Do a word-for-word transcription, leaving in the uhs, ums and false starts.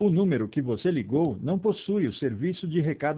O número que você ligou não possui o serviço de recado